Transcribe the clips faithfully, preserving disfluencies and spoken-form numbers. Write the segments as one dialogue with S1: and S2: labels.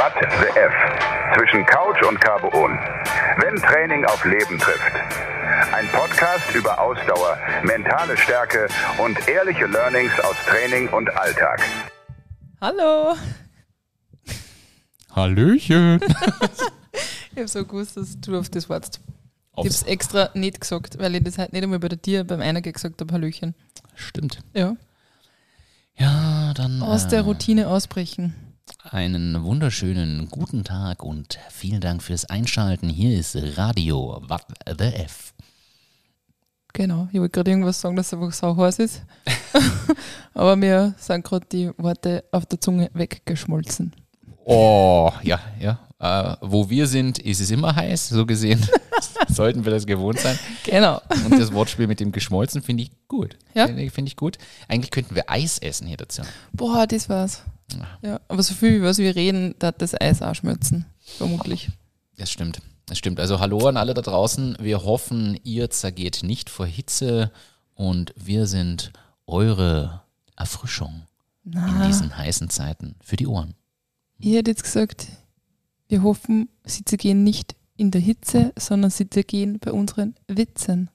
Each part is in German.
S1: What the F? Zwischen Couch und Carboon. Wenn Training auf Leben trifft. Ein Podcast über Ausdauer, mentale Stärke und ehrliche Learnings aus Training und Alltag.
S2: Hallo.
S3: Hallöchen.
S2: Ich habe so gewusst, dass du auf das wartest. Ich habe es extra nicht gesagt, weil ich das halt nicht einmal bei dir beim Einigen gesagt habe, Hallöchen.
S3: Stimmt.
S2: Ja.
S3: Ja, dann
S2: Aus
S3: äh,
S2: der Routine ausbrechen.
S3: einen wunderschönen guten Tag und vielen Dank fürs Einschalten. Hier ist Radio What the F.
S2: Genau, ich wollte gerade irgendwas sagen, dass es einfach sau heiß ist. Aber mir sind gerade die Worte auf der Zunge weggeschmolzen.
S3: Oh, ja, ja. Äh, wo wir sind, ist es immer heiß, so gesehen. Sollten wir das gewohnt sein.
S2: Genau.
S3: Und das Wortspiel mit dem Geschmolzen finde ich gut.
S2: Ja.
S3: Finde ich, find ich gut. Eigentlich könnten wir Eis essen hier dazu.
S2: Boah, das war's. Ja, aber so viel, wie was wir reden, da hat das Eis auch schmelzen. Vermutlich.
S3: Das stimmt. Das stimmt. Also hallo an alle da draußen. Wir hoffen, ihr zergeht nicht vor Hitze und wir sind eure Erfrischung
S2: Na,
S3: in diesen heißen Zeiten für die Ohren.
S2: ich hätte jetzt gesagt, wir hoffen, sie zergehen nicht in der Hitze, sondern sie zergehen bei unseren Witzen.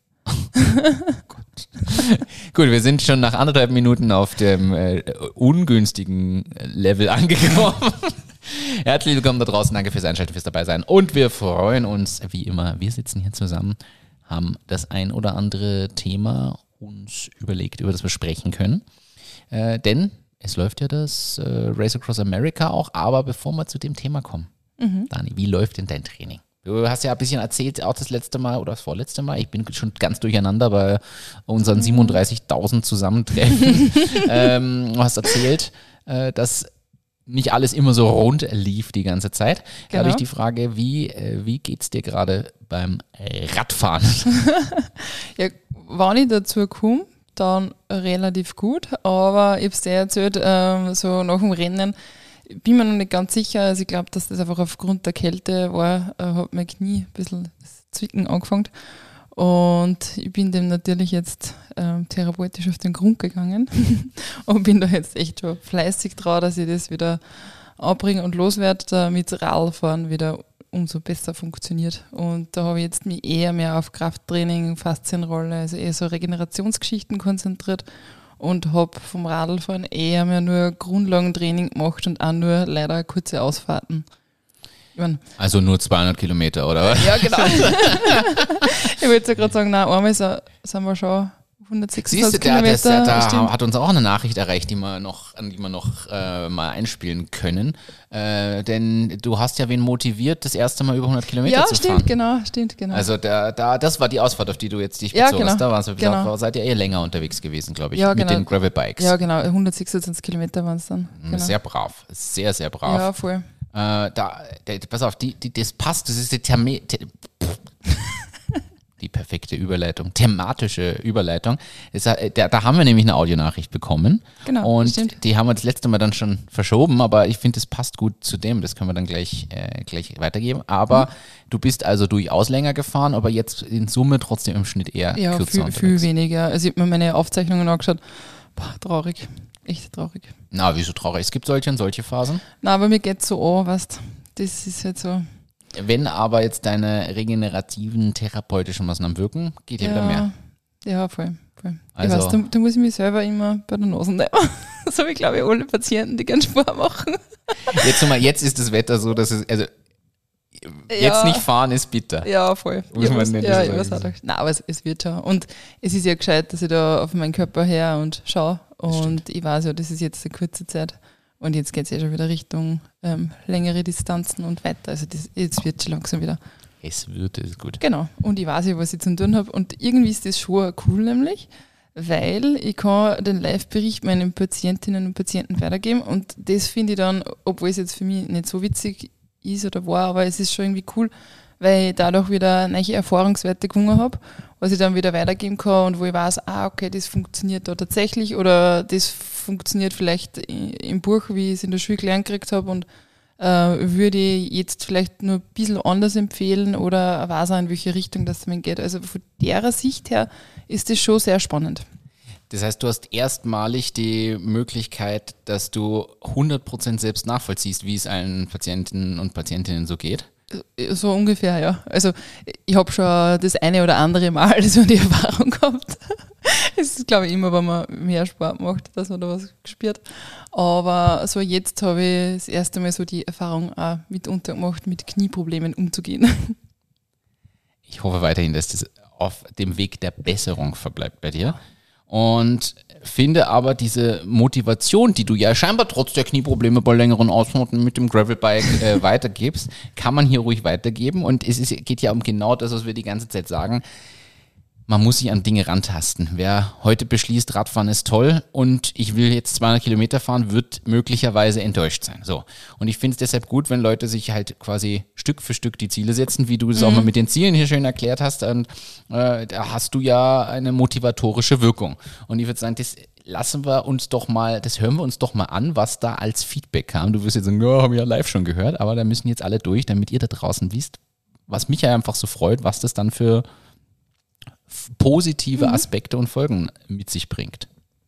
S3: Gut, wir sind schon nach anderthalb Minuten auf dem äh, ungünstigen Level angekommen. Herzlich willkommen da draußen, danke fürs Einschalten, fürs dabei sein und wir freuen uns, wie immer, wir sitzen hier zusammen, haben das ein oder andere Thema uns überlegt, über das wir sprechen können, äh, denn es läuft ja das äh, Race Across America auch, aber bevor wir zu dem Thema kommen, mhm. Dani, wie läuft denn dein Training? Du hast ja ein bisschen erzählt, auch das letzte Mal oder das vorletzte Mal. Ich bin schon ganz durcheinander bei unseren siebenunddreißigtausend Zusammentreffen. ähm, du hast erzählt, äh, dass nicht alles immer so rund lief die ganze Zeit. Da
S2: Genau.
S3: habe ich die Frage, wie, äh, wie geht es dir gerade beim Radfahren?
S2: Ja, wenn ich dazu komme, dann relativ gut, aber ich habe es dir erzählt, ähm, so nach dem Rennen bin mir noch nicht ganz sicher, also ich glaube, dass das einfach aufgrund der Kälte war, äh, hat mein Knie ein bisschen das Zwicken angefangen und ich bin dem natürlich jetzt ähm, therapeutisch auf den Grund gegangen und bin da jetzt echt schon fleißig dran, dass ich das wieder anbringe und loswerde, damit das Radfahren wieder umso besser funktioniert. Und da habe ich jetzt mich eher mehr auf Krafttraining, Faszienrolle, also eher so Regenerationsgeschichten konzentriert und habe vom Radlfahren eher mehr nur Grundlagentraining gemacht und auch nur leider kurze Ausfahrten. Ich mein,
S3: Also nur zweihundert Kilometer, oder?
S2: ja, genau. Ich wollte ja gerade sagen, nein, einmal so, sind wir schon hundertsechsundzwanzig
S3: Siehst du, da, das,
S2: Kilometer.
S3: da
S2: bestimmt.
S3: hat uns auch eine Nachricht erreicht, die wir noch, an die wir noch äh, mal einspielen können. Äh, denn du hast ja wen motiviert, das erste Mal über hundert Kilometer
S2: Ja,
S3: zu
S2: stimmt,
S3: fahren.
S2: genau, stimmt, genau.
S3: Also da, da, das war die Ausfahrt, auf die du jetzt dich
S2: Ja,
S3: bezogen hast.
S2: genau,
S3: Da warst du,
S2: genau.
S3: da seid ihr eh länger unterwegs gewesen, glaube ich,
S2: Ja,
S3: mit
S2: genau.
S3: den Gravel-Bikes.
S2: ja, genau, hundertsechsundzwanzig Kilometer waren es dann. Genau.
S3: Sehr brav, sehr, sehr brav.
S2: Ja, voll.
S3: Äh, da, der, pass auf, die, die, das passt, das ist die Therme, the, die perfekte Überleitung, thematische Überleitung. Das, äh, da, da haben wir nämlich eine Audionachricht bekommen.
S2: Genau,
S3: Und
S2: stimmt.
S3: die haben wir das letzte Mal dann schon verschoben, aber ich finde, das passt gut zu dem. Das können wir dann gleich, äh, gleich weitergeben. Aber
S2: Mhm.
S3: du bist also durchaus länger gefahren, aber jetzt in Summe trotzdem im Schnitt eher
S2: Ja,
S3: kürzer
S2: viel,
S3: unterwegs.
S2: viel weniger. Also ich habe mir meine Aufzeichnungen angeschaut. Boah, traurig. Echt traurig.
S3: Na, wieso traurig? Es gibt solche und solche Phasen.
S2: Na, aber mir geht's so an, weißt. Das ist halt so.
S3: Wenn aber jetzt deine regenerativen, therapeutischen Maßnahmen wirken, geht hier wieder mehr.
S2: Ja, voll. voll.
S3: Also-
S2: ich weiß, da, da muss ich mich selber immer bei der Nase nehmen. So wie, glaube ich, alle Patienten, die gerne Sport machen.
S3: Jetzt, mal, jetzt ist das Wetter so, dass es, also jetzt
S2: Ja.
S3: nicht fahren ist bitter.
S2: Ja, voll.
S3: Muss
S2: Ich
S3: man
S2: weiß-
S3: nicht
S2: ja,
S3: so
S2: ich
S3: sagen.
S2: weiß auch gedacht. Nein, aber es, es wird schon. Und es ist ja gescheit, dass ich da auf meinen Körper her und schaue. Und ich weiß ja, das ist jetzt eine kurze Zeit. Und jetzt geht es ja schon wieder Richtung ähm, längere Distanzen und weiter. Also das, jetzt wird schon langsam wieder.
S3: Es wird, es ist gut.
S2: Genau. Und ich weiß ja, was ich zu tun habe. Und irgendwie ist das schon cool, nämlich, weil ich kann den Live-Bericht meinen Patientinnen und Patienten weitergeben. Und das finde ich dann, obwohl es jetzt für mich nicht so witzig ist oder war, aber es ist schon irgendwie cool, weil ich dadurch wieder neue Erfahrungswerte gewonnen habe, was ich dann wieder weitergeben kann und wo ich weiß, ah, okay, das funktioniert da tatsächlich oder das funktioniert vielleicht im Buch, wie ich es in der Schule gelernt gekriegt habe und äh, würde ich jetzt vielleicht nur ein bisschen anders empfehlen oder weiß auch, in welche Richtung das man geht. Also von der Sicht her ist das schon sehr spannend.
S3: Das heißt, du hast erstmalig die Möglichkeit, dass du hundert Prozent selbst nachvollziehst, wie es allen Patienten und Patientinnen so geht.
S2: So ungefähr, ja. Also ich habe schon das eine oder andere Mal so die Erfahrung gehabt. Es ist, glaube ich, immer, wenn man mehr Sport macht, dass man da was spürt. Aber so jetzt habe ich das erste Mal so die Erfahrung auch mitunter gemacht, mit Knieproblemen umzugehen.
S3: Ich hoffe weiterhin, dass das auf dem Weg der Besserung verbleibt bei dir. Und finde aber diese Motivation, die du ja scheinbar trotz der Knieprobleme bei längeren Ausfahrten mit dem Gravelbike äh, weitergibst, kann man hier ruhig weitergeben. Und es ist, geht ja um genau das, was wir die ganze Zeit sagen. Man muss sich an Dinge rantasten. Wer heute beschließt, Radfahren ist toll und ich will jetzt zweihundert Kilometer fahren, wird möglicherweise enttäuscht sein. So. Und ich finde es deshalb gut, wenn Leute sich halt quasi Stück für Stück die Ziele setzen, wie du das mhm. auch mal mit den Zielen hier schön erklärt hast. Und äh, da hast du ja eine motivatorische Wirkung. Und ich würde sagen, das lassen wir uns doch mal, das hören wir uns doch mal an, was da als Feedback kam. Du wirst jetzt sagen, ja, haben wir ja live schon gehört, aber da müssen jetzt alle durch, damit ihr da draußen wisst, was mich ja einfach so freut, was das dann für positive Aspekte und Folgen mit sich bringt.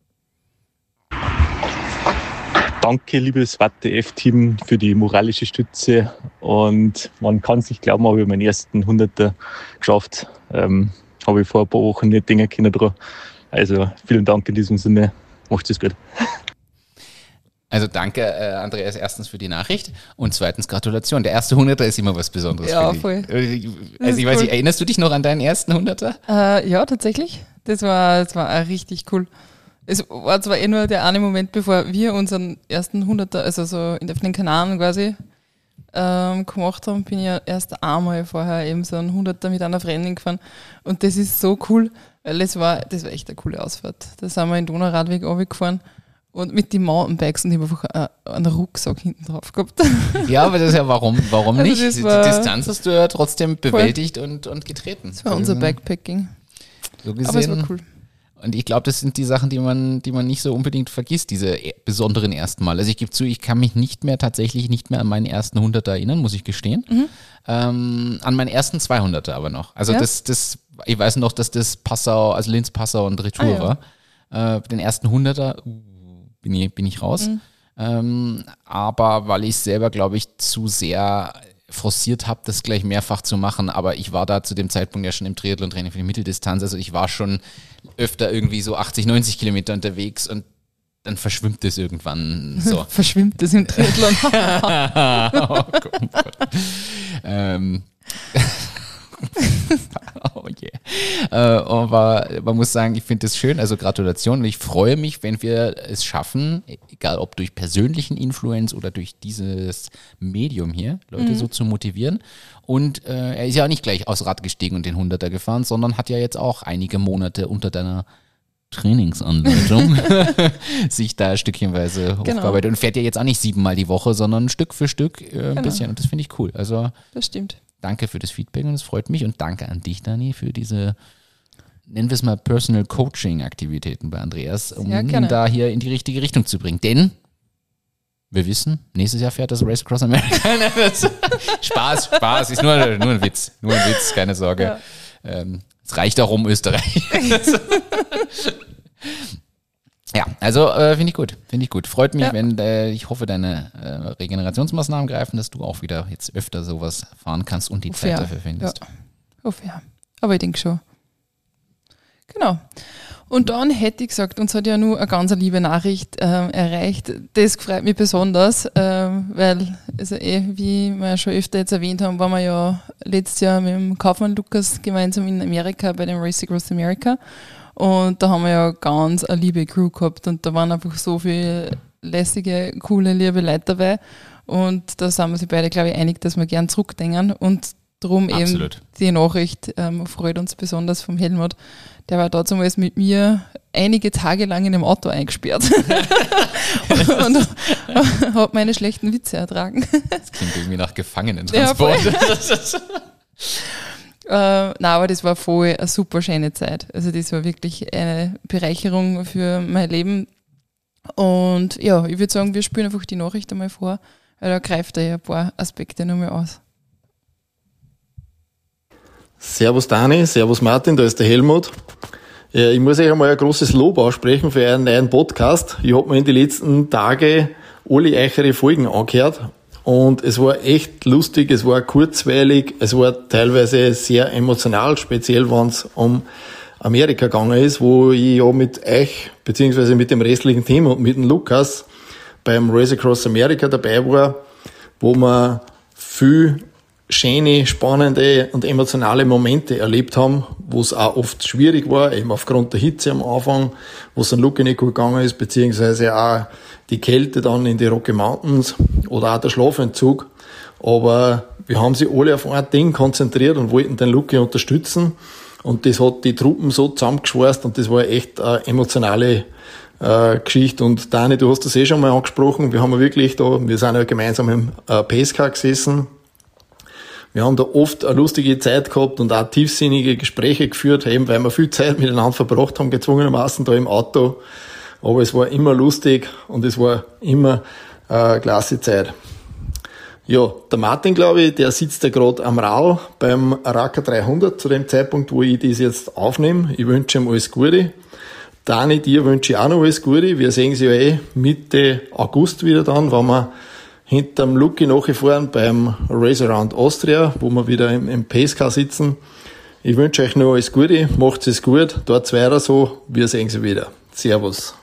S4: Danke, liebes W A T F-Team, für die moralische Stütze. Und man kann sich glauben, habe ich meinen ersten Hunderter geschafft. Ähm, habe ich vor ein paar Wochen nicht denken können dran. Also vielen Dank in diesem Sinne. Macht's es gut.
S3: Also danke, äh, Andreas, erstens für die Nachricht und zweitens Gratulation. Der erste Hunderter ist immer was Besonderes.
S2: Ja,
S3: für dich.
S2: voll.
S3: Also ich weiß nicht, erinnerst du dich noch an deinen ersten Hunderter?
S2: Äh, ja, tatsächlich. Das war, das war auch richtig cool. Es war zwar eh nur der eine Moment, bevor wir unseren ersten Hunderter, also so in den Kanaren quasi, ähm, gemacht haben, bin ich ja erst einmal vorher eben so einen Hunderter mit einer Freundin gefahren. Und das ist so cool, weil das war, das war echt eine coole Ausfahrt. Da sind wir in den Donauradweg runtergefahren. Und mit den Mountainbikes und ich habe einfach einen Rucksack hinten drauf gehabt.
S3: Ja, aber das ist ja warum, warum
S2: Also
S3: nicht?
S2: das
S3: Die
S2: war
S3: Distanz hast du ja trotzdem bewältigt und, und getreten.
S2: Das war unser Backpacking.
S3: So gesehen.
S2: Aber es war cool.
S3: Und ich glaube, das sind die Sachen, die man, die man nicht so unbedingt vergisst, diese besonderen ersten Mal. Also ich gebe zu, ich kann mich nicht mehr, tatsächlich nicht mehr an meinen ersten Hunderter erinnern, muss ich gestehen. Mhm. Ähm, an meinen ersten zweihunderter aber noch. Also ja? das, das, ich weiß noch, dass das Passau, also Linz, Passau und Retour ah, ja. war. Äh, den ersten hunderter, bin ich, bin ich raus. Mhm. Ähm, aber weil ich selber, glaube ich, zu sehr forciert habe, das gleich mehrfach zu machen. Aber ich war da zu dem Zeitpunkt ja schon im Triathlon-Training für die Mitteldistanz. Also ich war schon öfter irgendwie so achtzig, neunzig Kilometer unterwegs und dann verschwimmt es irgendwann so.
S2: Verschwimmt es im Triathlon.
S3: Oh Gott. Oh Gott. ähm. Oh yeah. Äh, aber man muss sagen, ich finde das schön, also Gratulation und ich freue mich, wenn wir es schaffen, egal ob durch persönlichen Influence oder durch dieses Medium hier, Leute mhm. so zu motivieren. Und äh, er ist ja auch nicht gleich aufs Rad gestiegen und den Hunderter gefahren, sondern hat ja jetzt auch einige Monate unter deiner Trainingsanleitung sich da stückchenweise hochgearbeitet genau. und fährt ja jetzt auch nicht siebenmal die Woche, sondern Stück für Stück äh, ein genau. bisschen und das finde ich cool. Also
S2: das stimmt.
S3: Danke für das Feedback und es freut mich und danke an dich, Dani, für diese, nennen wir es mal, Personal Coaching Aktivitäten bei Andreas, um ihn da hier in die richtige Richtung zu bringen. Denn wir wissen, nächstes Jahr fährt das Race Across America. Spaß, Spaß, ist nur, nur ein Witz, nur ein Witz, keine Sorge. Ja. Ähm, es reicht auch um Österreich. Ja, also äh, finde ich gut, finde ich gut. Freut mich, ja. wenn, äh, ich hoffe, deine äh, Regenerationsmaßnahmen greifen, dass du auch wieder jetzt öfter sowas fahren kannst und die Uff, Zeit ja. dafür findest.
S2: Ja. Uff, ja. Aber ich denke schon. Genau. Und dann hätte ich gesagt, uns hat ja nur eine ganz liebe Nachricht äh, erreicht. Das freut mich besonders, äh, weil, also eh, wie wir ja schon öfter jetzt erwähnt haben, waren wir ja letztes Jahr mit dem Kaufmann Lukas gemeinsam in Amerika bei dem Race Across America. Und da haben wir ja ganz eine liebe Crew gehabt und da waren einfach so viele lässige, coole, liebe Leute dabei. Und da sind wir sich beide, glaube ich, einig, dass wir gern zurückdenken. Und darum eben die Nachricht ähm, freut uns besonders vom Helmut. Der war damals mit mir einige Tage lang in dem Auto eingesperrt und, und hat meine schlechten Witze ertragen.
S3: Das klingt irgendwie nach Gefangenentransport.
S2: Ja, Äh, nein, aber das war voll eine super schöne Zeit. Also das war wirklich eine Bereicherung für mein Leben. Und ja, ich würde sagen, wir spielen einfach die Nachricht einmal vor, weil da greift er ja ein paar Aspekte nochmal aus.
S5: Servus Dani, servus Martin, da ist der Helmut. Ja, ich muss euch einmal ein großes Lob aussprechen für euren neuen Podcast. Ich habe mir in den letzten Tagen alle eure Folgen angehört und es war echt lustig, es war kurzweilig, es war teilweise sehr emotional, speziell wenn es um Amerika gegangen ist, wo ich ja mit euch, beziehungsweise mit dem restlichen Team und mit dem Lukas beim Race Across America dabei war, wo wir viel schöne, spannende und emotionale Momente erlebt haben, wo es auch oft schwierig war, eben aufgrund der Hitze am Anfang, wo es an Lucky nicht gut gegangen ist, beziehungsweise auch die Kälte dann in die Rocky Mountains oder auch der Schlafentzug. Aber wir haben sich alle auf ein Ding konzentriert und wollten den Lucky unterstützen. Und das hat die Truppen so zusammengeschweißt und das war echt eine emotionale äh, Geschichte. Und Dani, du hast das eh schon mal angesprochen, wir haben ja wirklich da, wir sind ja gemeinsam im äh, Pacecar gesessen. Wir haben da oft eine lustige Zeit gehabt und auch tiefsinnige Gespräche geführt, eben weil wir viel Zeit miteinander verbracht haben, gezwungenermaßen da im Auto. Aber es war immer lustig und es war immer eine klasse Zeit. Ja, der Martin, glaube ich, der sitzt ja gerade am Rall beim Araka dreihundert zu dem Zeitpunkt, wo ich das jetzt aufnehme. Ich wünsche ihm alles Gute. Dani, dir wünsche ich auch noch alles Gute. Wir sehen sie ja eh Mitte August wieder dann, wenn wir hinterm Lucky nachgefahren beim Race Around Austria, wo wir wieder im, im Pacecar sitzen. Ich wünsche euch noch alles Gute, macht es gut, dort weiter so, wir sehen sie wieder. Servus.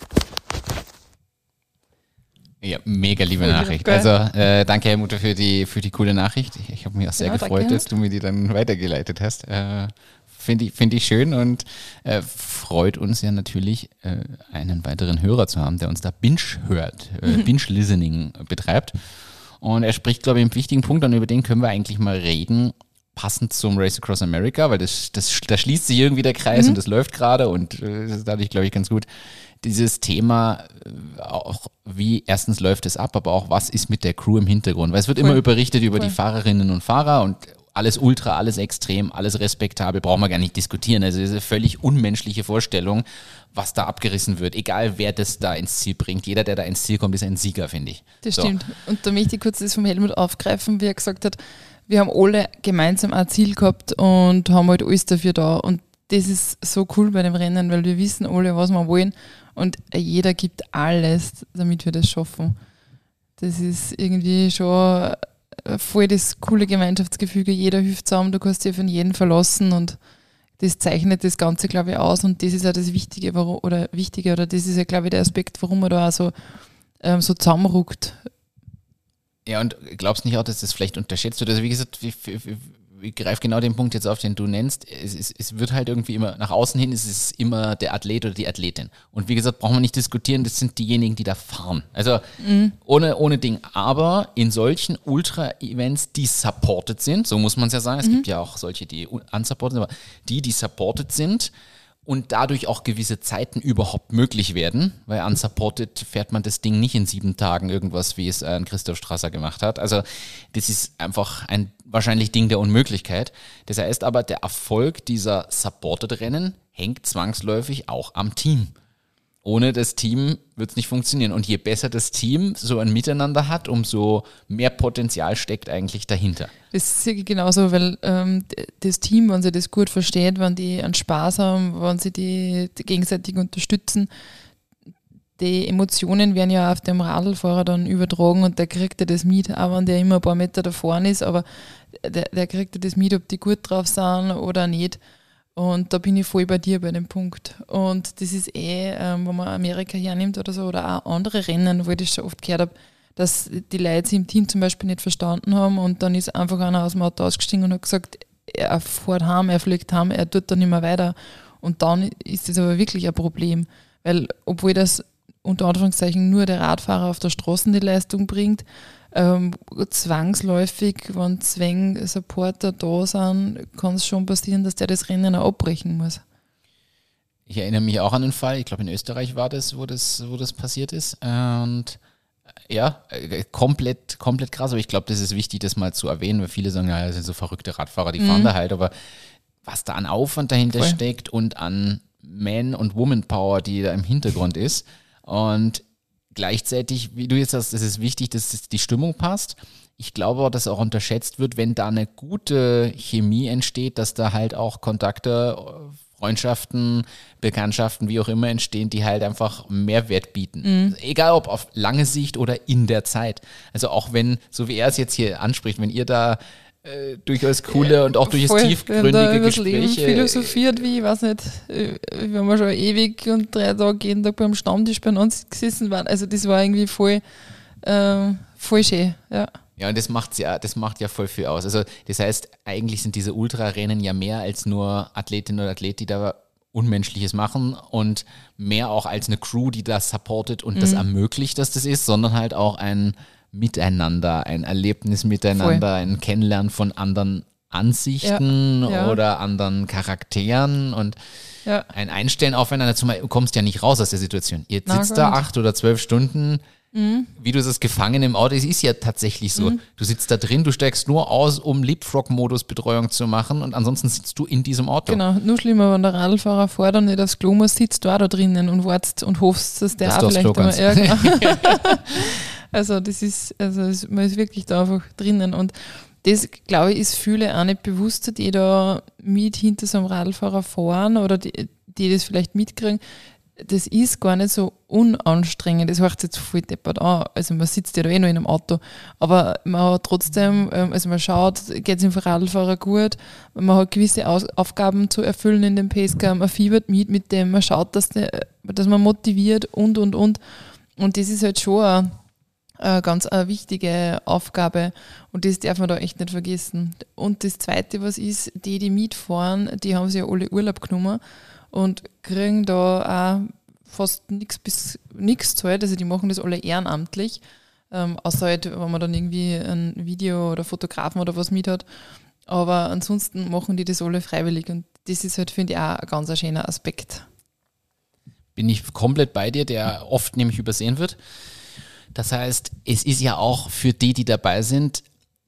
S3: Ja, mega liebe Nachricht. Also äh, danke Helmut für die für die coole Nachricht. Ich, ich habe mich auch sehr ja, gefreut, danke. dass du mir die dann weitergeleitet hast. Äh, Finde ich, find ich schön und äh, freut uns ja natürlich, äh, einen weiteren Hörer zu haben, der uns da Binge hört, äh, mhm. Binge-Listening betreibt. Und er spricht, glaube ich, einen wichtigen Punkt an, über den können wir eigentlich mal reden, passend zum Race Across America, weil das, das, da schließt sich irgendwie der Kreis mhm. und das läuft gerade und äh, das ist dadurch, glaube ich, ganz gut. Dieses Thema, äh, auch wie erstens läuft es ab, aber auch was ist mit der Crew im Hintergrund, weil es wird cool. immer berichtet über cool. die Fahrerinnen und Fahrer und alles ultra, alles extrem, alles respektabel, brauchen wir gar nicht diskutieren. Also das ist eine völlig unmenschliche Vorstellung, was da abgerissen wird. Egal, wer das da ins Ziel bringt. Jeder, der da ins Ziel kommt, ist ein Sieger, finde ich.
S2: Das
S3: so.
S2: stimmt. Und da möchte ich kurz das vom Helmut aufgreifen, wie er gesagt hat, wir haben alle gemeinsam ein Ziel gehabt und haben halt alles dafür da. Und das ist so cool bei dem Rennen, weil wir wissen alle, was wir wollen und jeder gibt alles, damit wir das schaffen. Das ist irgendwie schon voll das coole Gemeinschaftsgefüge, jeder hilft zusammen, du kannst dich von jedem verlassen und das zeichnet das Ganze, glaube ich, aus und das ist auch das Wichtige, warum, oder Wichtige, oder das ist ja, glaube ich, der Aspekt, warum man da auch so, ähm, so zusammenruckt.
S3: Ja, und glaubst nicht auch, dass das vielleicht unterschätzt wird? Also wie gesagt, ich, ich, ich greife genau den Punkt jetzt auf, den du nennst. Es, es, es wird halt irgendwie immer, nach außen hin ist es immer der Athlet oder die Athletin. Und wie gesagt, brauchen wir nicht diskutieren, das sind diejenigen, die da fahren. Also mhm. ohne, ohne Ding. Aber in solchen Ultra-Events, die supported sind, so muss man es ja sagen, es mhm. gibt ja auch solche, die unsupported sind, aber die, die supported sind, und dadurch auch gewisse Zeiten überhaupt möglich werden, weil unsupported fährt man das Ding nicht in sieben Tagen irgendwas, wie es ein Christoph Strasser gemacht hat. Also das ist einfach ein wahrscheinlich Ding der Unmöglichkeit. Das heißt aber, der Erfolg dieser supported Rennen hängt zwangsläufig auch am Team. Ohne das Team wird es nicht funktionieren. Und je besser das Team so ein Miteinander hat, umso mehr Potenzial steckt eigentlich dahinter.
S2: Das sehe ich genauso, weil ähm, das Team, wenn sie das gut versteht, wenn die einen Spaß haben, wenn sie die, die gegenseitig unterstützen, die Emotionen werden ja auf dem Radlfahrer dann übertragen und der kriegt ja das mit, auch wenn der immer ein paar Meter da vorne ist, aber der, der kriegt ja das mit, ob die gut drauf sind oder nicht. Und da bin ich voll bei dir bei dem Punkt. Und das ist eh, ähm, wenn man Amerika hernimmt oder so, oder auch andere Rennen, wo ich das schon oft gehört habe, dass die Leute sich im Team zum Beispiel nicht verstanden haben und dann ist einfach einer aus dem Auto ausgestiegen und hat gesagt, er fährt heim, er fliegt heim, er tut dann nicht mehr weiter. Und dann ist das aber wirklich ein Problem, weil obwohl das unter Anführungszeichen nur der Radfahrer auf der Straße die Leistung bringt, ähm, zwangsläufig, wenn Zwäng Supporter da sind, kann es schon passieren, dass der das Rennen auch abbrechen muss.
S3: Ich erinnere mich auch an den Fall, ich glaube in Österreich war das, wo das, wo das passiert ist. Und ja, komplett, komplett krass, aber ich glaube, das ist wichtig, das mal zu erwähnen, weil viele sagen, ja, das sind so verrückte Radfahrer, die mhm. fahren da halt, aber was da an Aufwand dahinter Voll. steckt und an Man- und Woman-Power, die da im Hintergrund ist. Und gleichzeitig, wie du jetzt sagst, es ist wichtig, dass die Stimmung passt. Ich glaube auch, dass auch unterschätzt wird, wenn da eine gute Chemie entsteht, dass da halt auch Kontakte, Freundschaften, Bekanntschaften, wie auch immer entstehen, die halt einfach Mehrwert bieten.
S2: Mhm.
S3: Egal ob auf lange Sicht oder in der Zeit. Also auch wenn, so wie er es jetzt hier anspricht, wenn ihr da äh, durchaus coole und auch durchaus
S2: Voll,
S3: tiefgründige
S2: wir haben da übers Leben
S3: Gespräche.
S2: philosophiert, wie, ich weiß nicht, äh, wir haben ja schon ewig und drei Tage jeden Tag beim Stammtisch bei uns gesessen waren. Also das war irgendwie voll, äh, voll schön, ja.
S3: Ja, und das macht's ja, das macht ja voll viel aus. Also das heißt, eigentlich sind diese Ultrarennen ja mehr als nur Athletinnen und Athleten, die da Unmenschliches machen und mehr auch als eine Crew, die das supportet und mhm. das ermöglicht, dass das ist, sondern halt auch ein Miteinander, ein Erlebnis miteinander, voll. Ein Kennenlernen von anderen Ansichten ja, ja. oder anderen Charakteren und ja. ein Einstellen aufeinander. Zumal du kommst ja nicht raus aus der Situation. Ihr sitzt Na, da acht oder zwölf Stunden, mhm. wie du es gefangen im Auto, es ist ja tatsächlich so. Mhm. Du sitzt da drin, du steigst nur aus, um Leapfrog-Modus-Betreuung zu machen und ansonsten sitzt du in diesem Auto.
S2: Genau, nur schlimmer, wenn der Radlfahrer fährt und nicht aufs Klo muss, sitzt du auch da drinnen und wartest und hoffst, dass der das auch vielleicht einmal... Ja, genau. Also das ist, also das, man ist wirklich da einfach drinnen und das, glaube ich, ist viele auch nicht bewusst, die da mit hinter so einem Radlfahrer fahren oder die, die das vielleicht mitkriegen. Das ist gar nicht so unanstrengend, das hört sich jetzt voll deppert an, also man sitzt ja da eh noch in einem Auto, aber man hat trotzdem, also man schaut, geht es dem Radlfahrer gut, man hat gewisse Aus- Aufgaben zu erfüllen in dem Pacecar, man fiebert mit mit dem, man schaut, dass, der, dass man motiviert und und und und das ist halt schon eine, eine ganz eine wichtige Aufgabe und das darf man da echt nicht vergessen. Und das Zweite, was ist, die, die mitfahren, die haben sich ja alle Urlaub genommen und kriegen da auch fast nichts bis nichts zahlt, also die machen das alle ehrenamtlich, ähm, außer halt, wenn man dann irgendwie ein Video oder Fotografen oder was mit hat, aber ansonsten machen die das alle freiwillig und das ist halt, finde ich, auch ein ganz schöner Aspekt.
S3: Bin ich komplett bei dir, der oft nämlich übersehen wird. Das heißt, es ist ja auch für die, die dabei sind,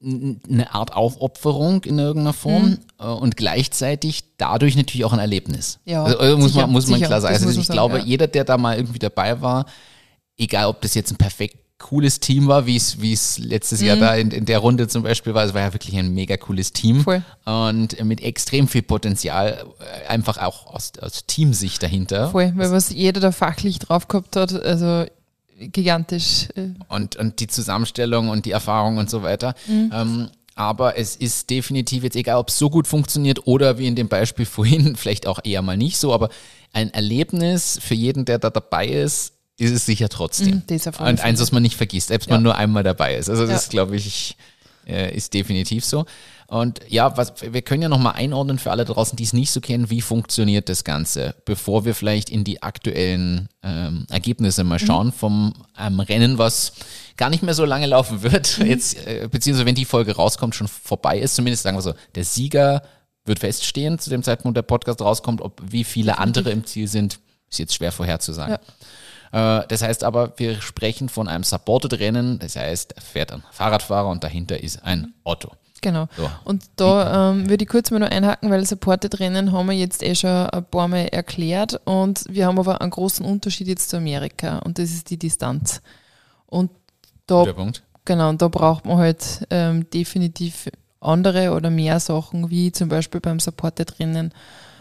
S3: eine Art Aufopferung in irgendeiner Form mhm. und gleichzeitig dadurch natürlich auch ein Erlebnis. Ja, also muss sicher, man, muss man sicher, klar sagen. Also ich sagen, glaube, ja. jeder, der da mal irgendwie dabei war, egal ob das jetzt ein perfekt cooles Team war, wie es wie es letztes mhm. Jahr da in, in der Runde zum Beispiel war, es war ja wirklich ein mega cooles Team Voll. Und mit extrem viel Potenzial, einfach auch aus, aus Teamsicht dahinter.
S2: Voll, weil was jeder da fachlich drauf gehabt hat, also gigantisch.
S3: Und, und die Zusammenstellung und die Erfahrung und so weiter. Mhm. Ähm, aber es ist definitiv jetzt egal, ob es so gut funktioniert oder wie in dem Beispiel vorhin, vielleicht auch eher mal nicht so, aber ein Erlebnis für jeden, der da dabei ist, ist es sicher trotzdem. Mhm, und eins, was man nicht vergisst, selbst ja. man nur einmal dabei ist. Also das ja. glaube ich, äh, ist definitiv so. Und ja, was, wir können ja nochmal einordnen für alle draußen, die es nicht so kennen, wie funktioniert das Ganze, bevor wir vielleicht in die aktuellen ähm, Ergebnisse mal schauen mhm. vom ähm, Rennen, was gar nicht mehr so lange laufen wird, mhm. jetzt, äh, beziehungsweise wenn die Folge rauskommt, schon vorbei ist, zumindest sagen wir so, der Sieger wird feststehen zu dem Zeitpunkt, der Podcast rauskommt, ob wie viele andere im Ziel sind, ist jetzt schwer vorherzusagen. Ja. Äh, das heißt aber, wir sprechen von einem Supported-Rennen, das heißt, da fährt ein Fahrradfahrer und dahinter ist ein Auto.
S2: Genau. So. Und da ähm, würde ich kurz mal noch einhaken, weil Supported-Rennen haben wir jetzt eh schon ein paar Mal erklärt und wir haben aber einen großen Unterschied jetzt zu Amerika und das ist die Distanz. Und da,
S3: Guter Punkt.
S2: Genau, und da braucht man halt ähm, definitiv andere oder mehr Sachen, wie zum Beispiel beim Supported-Rennen.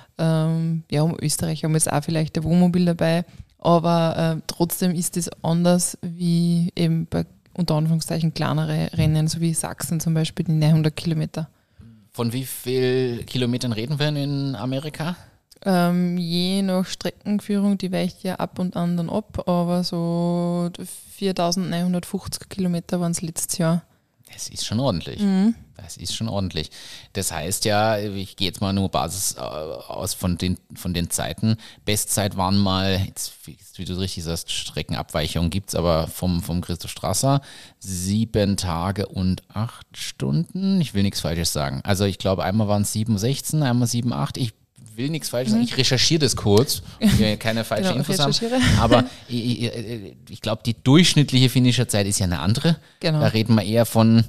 S2: Ähm, ja, um Österreich haben wir jetzt auch vielleicht ein Wohnmobil dabei, aber äh, trotzdem ist das anders wie eben bei unter Anführungszeichen kleinere Rennen, so wie Sachsen zum Beispiel, die neunhundert Kilometer.
S3: Von wie viel Kilometern reden wir in Amerika?
S2: Ähm, je nach Streckenführung, die weicht ja ab und an dann ab, aber so viertausendneunhundertfünfzig Kilometer waren es letztes Jahr.
S3: Das ist schon ordentlich.
S2: Mhm.
S3: Das ist schon ordentlich. Das heißt ja, ich gehe jetzt mal nur Basis aus von den, von den Zeiten. Bestzeit waren mal, jetzt, wie du richtig sagst, Streckenabweichungen gibt es, aber vom, vom Christoph Strasser sieben Tage und acht Stunden. Ich will nichts Falsches sagen. Also ich glaube, einmal waren es sieben sechzehn, einmal sieben acht. Ich will nichts Falsches sagen. Ich recherchiere das kurz, wir keine falschen genau, Infos haben. Aber ich, ich, ich glaube, die durchschnittliche Finisherzeit ist ja eine andere. Genau. Da reden wir eher von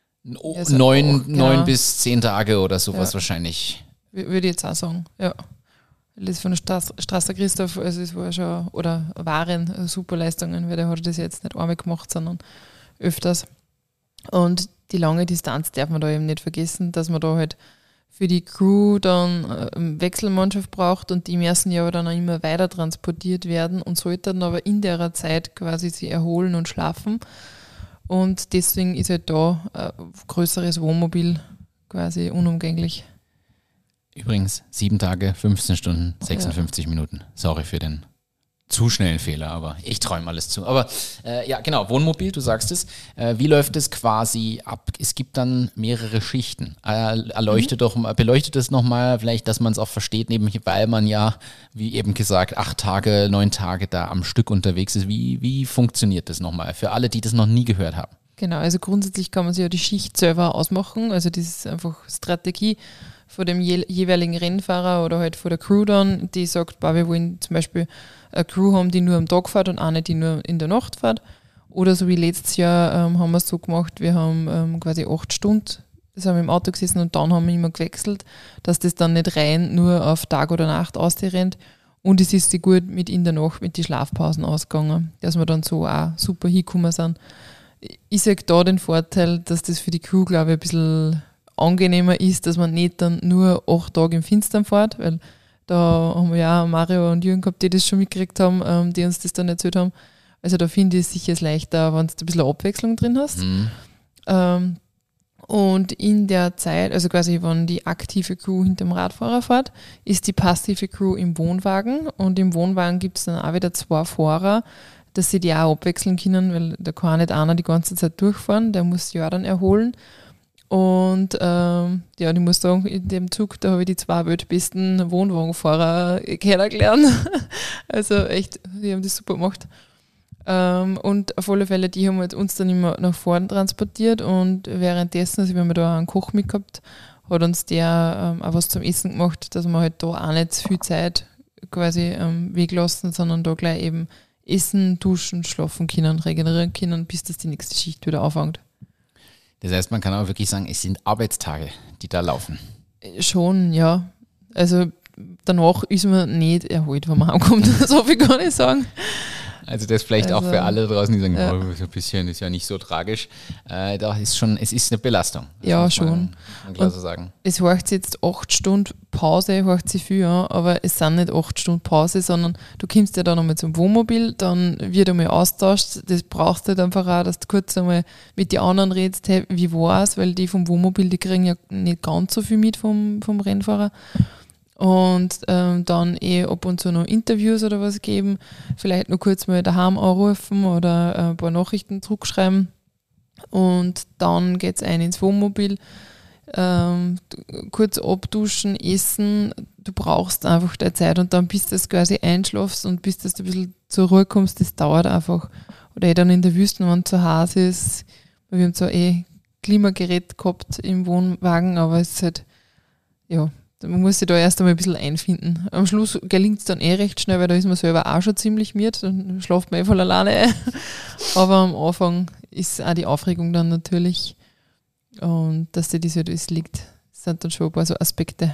S3: ja, so neun, auch, genau. neun bis zehn Tage oder sowas ja. wahrscheinlich.
S2: Würde ich jetzt auch sagen, ja. Das von Straß, Strasser Christoph, also es war schon, oder waren super Leistungen, weil der hat das jetzt nicht einmal gemacht, sondern öfters. Und die lange Distanz darf man da eben nicht vergessen, dass man da halt für die Crew dann eine Wechselmannschaft braucht und die müssen ja aber dann auch immer weiter transportiert werden und sollten aber in der Zeit quasi sich erholen und schlafen. Und deswegen ist halt da ein größeres Wohnmobil quasi unumgänglich.
S3: Übrigens, sieben Tage, fünfzehn Stunden, sechsundfünfzig ja. Minuten. Sorry für den zu schnellen Fehler, aber ich träume alles zu. Aber äh, ja, genau, Wohnmobil, du sagst es. Äh, wie läuft es quasi ab? Es gibt dann mehrere Schichten. Äh, erleuchte mhm. doch, beleuchtet es nochmal, vielleicht, dass man es auch versteht, nämlich weil man ja, wie eben gesagt, acht Tage, neun Tage da am Stück unterwegs ist. Wie, wie funktioniert das nochmal für alle, die das noch nie gehört haben?
S2: Genau, also grundsätzlich kann man sich ja die Schicht selber ausmachen. Also das ist einfach Strategie von dem je, jeweiligen Rennfahrer oder halt von der Crew dann, die sagt, bah, wir wollen zum Beispiel eine Crew haben, die nur am Tag fährt und eine, die nur in der Nacht fährt. Oder so wie letztes Jahr ähm, haben wir es so gemacht, wir haben ähm, quasi acht Stunden, das haben wir im Auto gesessen und dann haben wir immer gewechselt, dass das dann nicht rein nur auf Tag oder Nacht ausrennt. Und es ist sich gut mit in der Nacht, mit den Schlafpausen ausgegangen, dass wir dann so auch super hingekommen sind. Ich sehe da den Vorteil, dass das für die Crew, glaube ich, ein bisschen angenehmer ist, dass man nicht dann nur acht Tage im Finstern fährt, weil da haben wir ja Mario und Jürgen gehabt, die das schon mitgekriegt haben, ähm, die uns das dann erzählt haben. Also da finde ich es sicher leichter, wenn du ein bisschen Abwechslung drin hast. Mhm. Ähm, und in der Zeit, also quasi wenn die aktive Crew hinter dem Radfahrer fährt, ist die passive Crew im Wohnwagen und im Wohnwagen gibt es dann auch wieder zwei Fahrer, dass sie die auch abwechseln können, weil da kann nicht einer die ganze Zeit durchfahren, der muss sich ja dann erholen. Und ähm, ja, ich muss sagen, in dem Zug, da habe ich die zwei weltbesten Wohnwagenfahrer kennengelernt. Also echt, die haben das super gemacht. Ähm, und auf alle Fälle, die haben halt uns dann immer nach vorne transportiert und währenddessen, also wir haben da einen Koch mitgehabt, hat uns der ähm, auch was zum Essen gemacht, dass wir halt da auch nicht viel Zeit quasi ähm, weglassen, sondern da gleich eben essen, duschen, schlafen können, regenerieren können, bis das die nächste Schicht wieder anfängt.
S3: Das heißt, man kann auch wirklich sagen, es sind Arbeitstage, die da laufen.
S2: Schon, ja. Also danach ist man nicht erholt, wenn man heimkommt. So viel kann ich sagen.
S3: Also das vielleicht also, auch für alle draußen, die sagen,
S2: ja.
S3: oh, so ein bisschen ist ja nicht so tragisch. Äh, da ist schon, es ist eine Belastung.
S2: Ja, schon.
S3: Man, man klar so sagen.
S2: Es hört jetzt acht Stunden Pause, hört sich viel an, aber es sind nicht acht Stunden Pause, sondern du kommst ja dann einmal zum Wohnmobil, dann wird einmal austauscht. Das brauchst du halt einfach auch, dass du kurz einmal mit den anderen redest, hey, wie war es, weil die vom Wohnmobil, die kriegen ja nicht ganz so viel mit vom, vom Rennfahrer. Und ähm, dann eh ab und zu noch Interviews oder was geben, vielleicht noch kurz mal daheim anrufen oder äh, ein paar Nachrichten zurückschreiben. Und dann geht es ein ins Wohnmobil, ähm, kurz abduschen, essen. Du brauchst einfach deine Zeit und dann bis du quasi einschlafst und bis du ein bisschen zur Ruhe kommst, das dauert einfach. Oder eh dann in der Wüste, wenn es zu heiß ist. Wir haben zwar eh Klimagerät gehabt im Wohnwagen, aber es ist halt, ja, man muss sich da erst einmal ein bisschen einfinden. Am Schluss gelingt es dann eh recht schnell, weil da ist man selber auch schon ziemlich müde, dann schlaft man eh voll alleine ein. Aber am Anfang ist auch die Aufregung dann natürlich. Und dass dir das halt alles liegt, sind dann schon ein paar so Aspekte.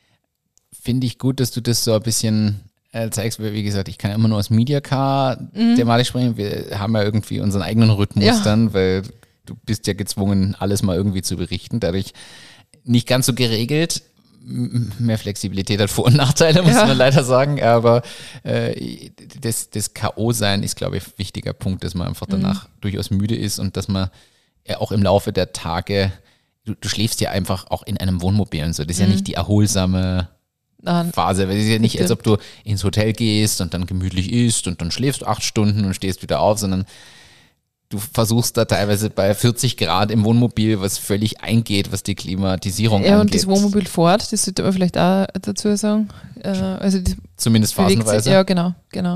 S3: Finde ich gut, dass du das so ein bisschen äh, zeigst, weil wie gesagt, ich kann immer nur aus Mediacar-Thematik mhm. sprechen. Wir haben ja irgendwie unseren eigenen Rhythmus ja. dann, weil du bist ja gezwungen, alles mal irgendwie zu berichten. Dadurch nicht ganz so geregelt. Mehr Flexibilität hat Vor- und Nachteile, muss ja. man leider sagen, aber äh, das, das K O-Sein ist, glaube ich, ein wichtiger Punkt, dass man einfach danach mhm. durchaus müde ist und dass man ja auch im Laufe der Tage, du, du schläfst ja einfach auch in einem Wohnmobil und so, das ist mhm. ja nicht die erholsame Nein. Phase, weil es ist ja nicht, als ob du ins Hotel gehst und dann gemütlich isst und dann schläfst du acht Stunden und stehst wieder auf, sondern du versuchst da teilweise bei vierzig Grad im Wohnmobil, was völlig eingeht, was die Klimatisierung
S2: ja,
S3: angeht.
S2: Ja, und das Wohnmobil fährt, das sollte man vielleicht auch dazu sagen. Äh, also das
S3: Zumindest phasenweise.
S2: Ja, genau, genau.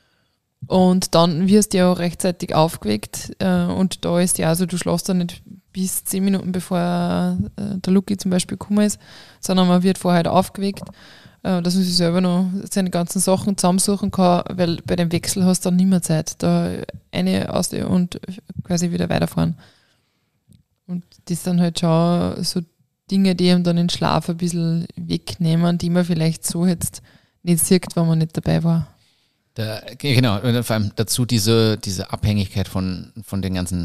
S2: Und dann wirst du ja auch rechtzeitig aufgeweckt äh, und da ist ja, also du schläfst dann nicht bis zehn Minuten bevor äh, der Luki zum Beispiel gekommen ist, sondern man wird vorher aufgeweckt, äh, dass man sich selber noch seine ganzen Sachen zusammensuchen kann, weil bei dem Wechsel hast du dann nicht mehr Zeit, da eine aus und quasi wieder weiterfahren. Und das sind halt schon so Dinge, die ihm dann den Schlaf ein bisschen wegnehmen, die man vielleicht so jetzt nicht sieht, wenn man nicht dabei war.
S3: Da, genau, und vor allem dazu diese, diese Abhängigkeit von, von den ganzen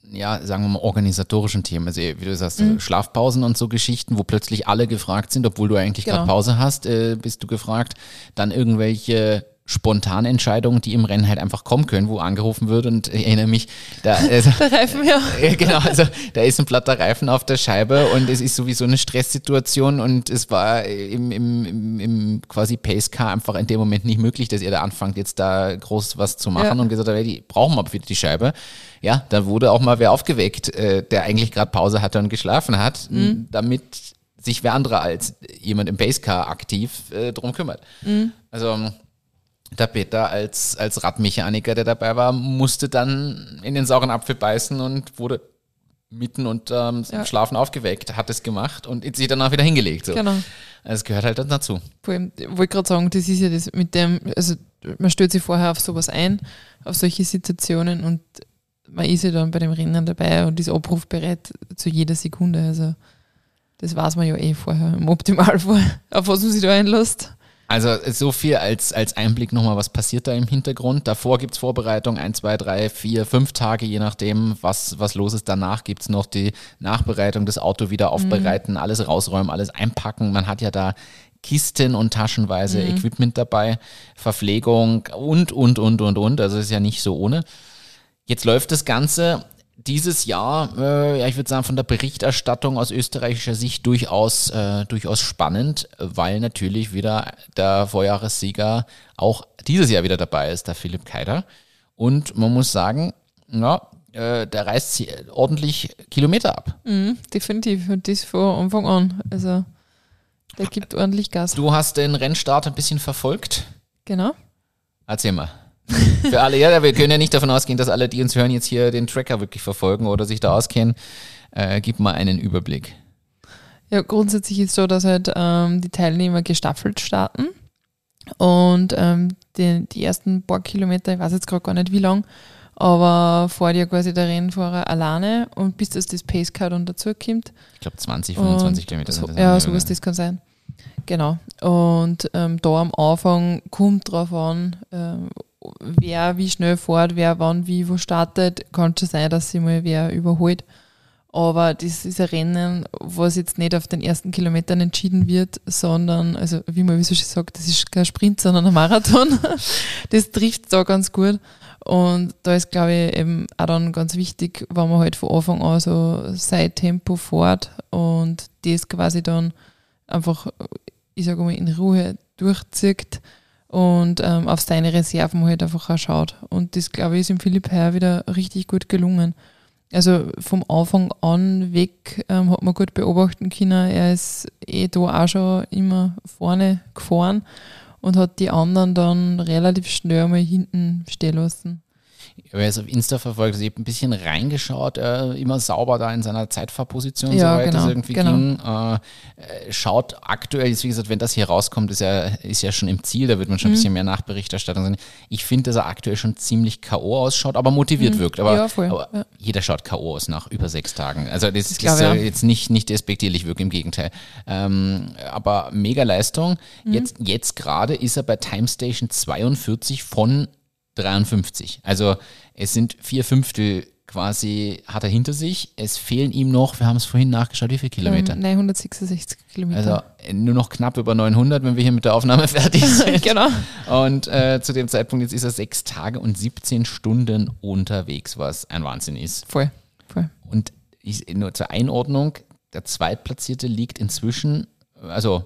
S3: ja, sagen wir mal, organisatorischen Themen. Also, wie du sagst,
S2: Mhm.
S3: Schlafpausen und so Geschichten, wo plötzlich alle gefragt sind, obwohl du eigentlich
S2: Genau.
S3: gerade Pause hast, äh, bist du gefragt. Dann irgendwelche Spontanentscheidungen, die im Rennen halt einfach kommen können, wo angerufen wird, und ich erinnere mich, da, also,
S2: Der Reifen, ja.
S3: ja, genau, also da ist ein platter Reifen auf der Scheibe und es ist sowieso eine Stresssituation und es war im, im, im, im quasi Pacecar einfach in dem Moment nicht möglich, dass ihr da anfangt, jetzt da groß was zu machen,
S2: Ja.
S3: und gesagt, hey, die brauchen wir wieder die Scheibe. Ja, dann wurde auch mal wer aufgeweckt, äh, der eigentlich gerade Pause hatte und geschlafen hat,
S2: Mhm.
S3: damit sich wer anderer als jemand im Pacecar aktiv äh, drum kümmert.
S2: Mhm.
S3: Also der Peter als, als Radmechaniker, der dabei war, musste dann in den sauren Apfel beißen und wurde mitten unterm
S2: Ja.
S3: Schlafen aufgeweckt, hat es gemacht und sich danach wieder hingelegt. So.
S2: Genau.
S3: Es gehört halt dann dazu.
S2: Vor allem, ich wollte gerade sagen, das ist ja das mit dem, also man stellt sich vorher auf sowas ein, auf solche Situationen, und man ist ja dann bei dem Rennen dabei und ist abrufbereit zu jeder Sekunde. Also das weiß man ja eh vorher im Optimalfall, auf was man sich da einlässt.
S3: Also so viel als, als Einblick nochmal, was passiert da im Hintergrund. Davor gibt es Vorbereitung, ein, zwei, drei, vier, fünf Tage, je nachdem, was, was los ist. Danach gibt es noch die Nachbereitung, das Auto wieder aufbereiten, alles rausräumen, alles einpacken. Man hat ja da Kisten und taschenweise
S2: Mhm.
S3: Equipment dabei, Verpflegung und, und, und, und, und. Also es ist ja nicht so ohne. Jetzt läuft das Ganze dieses Jahr, äh, ja, ich würde sagen, von der Berichterstattung aus österreichischer Sicht durchaus, äh, durchaus spannend, weil natürlich wieder der Vorjahressieger auch dieses Jahr wieder dabei ist, der Philipp Keider. Und man muss sagen, ja, äh, der reißt sie ordentlich Kilometer ab.
S2: Mhm, definitiv, und das von Anfang an. Also der gibt ordentlich Gas.
S3: Du hast den Rennstart ein bisschen verfolgt.
S2: Genau.
S3: Erzähl mal. Für alle, ja, wir können ja nicht davon ausgehen, dass alle, die uns hören, jetzt hier den Tracker wirklich verfolgen oder sich da auskennen. Äh, gib mal einen Überblick.
S2: Ja, grundsätzlich ist es so, dass halt ähm, die Teilnehmer gestaffelt starten und ähm, die, die ersten paar Kilometer, ich weiß jetzt gerade gar nicht wie lang, aber fährt ja quasi der Rennfahrer alleine, und bis das das Pacecar dann dazukommt.
S3: Ich glaube zwanzig, fünfundzwanzig
S2: Und
S3: Kilometer.
S2: So,
S3: sind das
S2: ja,
S3: am
S2: sowas,
S3: Ende.
S2: das kann sein. Genau. Und ähm, da am Anfang kommt drauf an, ähm, wer wie schnell fährt, wer wann wie wo startet. Kann schon sein, dass sich mal wer überholt. Aber das ist ein Rennen, was jetzt nicht auf den ersten Kilometern entschieden wird, sondern, also wie man so schön sagt, das ist kein Sprint, sondern ein Marathon. Das trifft da ganz gut. Und da ist, glaube ich, eben auch dann ganz wichtig, wenn man halt von Anfang an so sein Tempo fährt und das quasi dann einfach, ich sage mal, in Ruhe durchzieht und ähm, auf seine Reserven halt einfach auch schaut. Und das, glaube ich, ist im Philipp heuer wieder richtig gut gelungen. Also vom Anfang an weg ähm, hat man gut beobachten können. Er ist eh da auch schon immer vorne gefahren und hat die anderen dann relativ schnell mal hinten stehen lassen.
S3: Wer es auf Insta verfolgt, also ich habe ein bisschen reingeschaut, äh, immer sauber da in seiner Zeitfahrposition,
S2: Ja,
S3: soweit
S2: genau,
S3: das irgendwie
S2: genau.
S3: ging. Äh, äh, schaut aktuell, jetzt wie gesagt, wenn das hier rauskommt, ist er ist ja schon im Ziel, da wird man schon ein bisschen mehr Nachberichterstattung sehen. Ich finde, dass er aktuell schon ziemlich K O ausschaut, aber motiviert wirkt. Aber,
S2: Ja, voll,
S3: aber
S2: ja.
S3: jeder schaut K O aus nach über sechs Tagen. Also das, das
S2: glaub
S3: soll
S2: ich auch.
S3: jetzt nicht, nicht despektierlich wirken, im Gegenteil. Ähm, aber mega Leistung.
S2: Mhm.
S3: Jetzt, jetzt gerade ist er bei Time Station zweiundvierzig von dreiundfünfzig. Also es sind vier Fünftel quasi hat er hinter sich. Es fehlen ihm noch, wir haben es vorhin nachgeschaut, wie viele Kilometer?
S2: Ähm, neunhundertsechsundsechzig Kilometer.
S3: Also äh, nur noch knapp über neunhundert, wenn wir hier mit der Aufnahme fertig sind.
S2: genau.
S3: Und äh, zu dem Zeitpunkt jetzt ist er sechs Tage und siebzehn Stunden unterwegs, was ein Wahnsinn ist.
S2: Voll, voll.
S3: Und ich, nur zur Einordnung, der Zweitplatzierte liegt inzwischen, also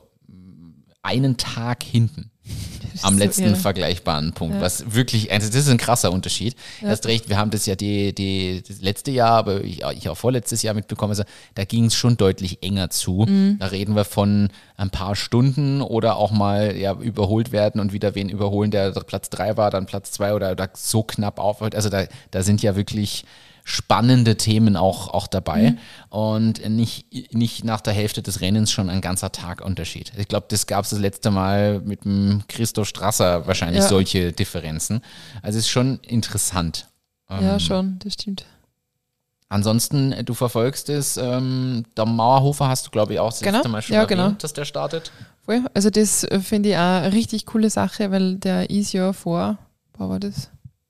S3: einen Tag hinten am
S2: so
S3: letzten
S2: irre.
S3: vergleichbaren Punkt,
S2: Ja.
S3: was wirklich, also das ist ein krasser Unterschied.
S2: Ja.
S3: Erst recht, wir haben das ja die, die, das letzte Jahr, aber ich, ich auch vorletztes Jahr mitbekommen, also da ging es schon deutlich enger zu.
S2: Mhm.
S3: Da reden wir von ein paar Stunden oder auch mal ja, überholt werden und wieder wen überholen, der Platz drei war, dann Platz zwei oder, oder so knapp aufhört. Also da, da sind ja wirklich spannende Themen auch, auch dabei
S2: Mhm.
S3: und nicht, nicht nach der Hälfte des Rennens schon ein ganzer Tag Unterschied. Ich glaube, das gab es das letzte Mal mit dem Christoph Strasser wahrscheinlich
S2: Ja.
S3: solche Differenzen. Also es ist schon interessant.
S2: Ja,
S3: Ähm,
S2: schon, das stimmt.
S3: Ansonsten, äh, du verfolgst es, ähm, der Mauerhofer hast du, glaube ich, auch das
S2: Genau.
S3: letzte Mal schon
S2: Ja,
S3: erwähnt,
S2: genau.
S3: dass der startet.
S2: Voll. Also das äh, finde ich auch eine richtig coole Sache, weil der ist ja vor, wo war das?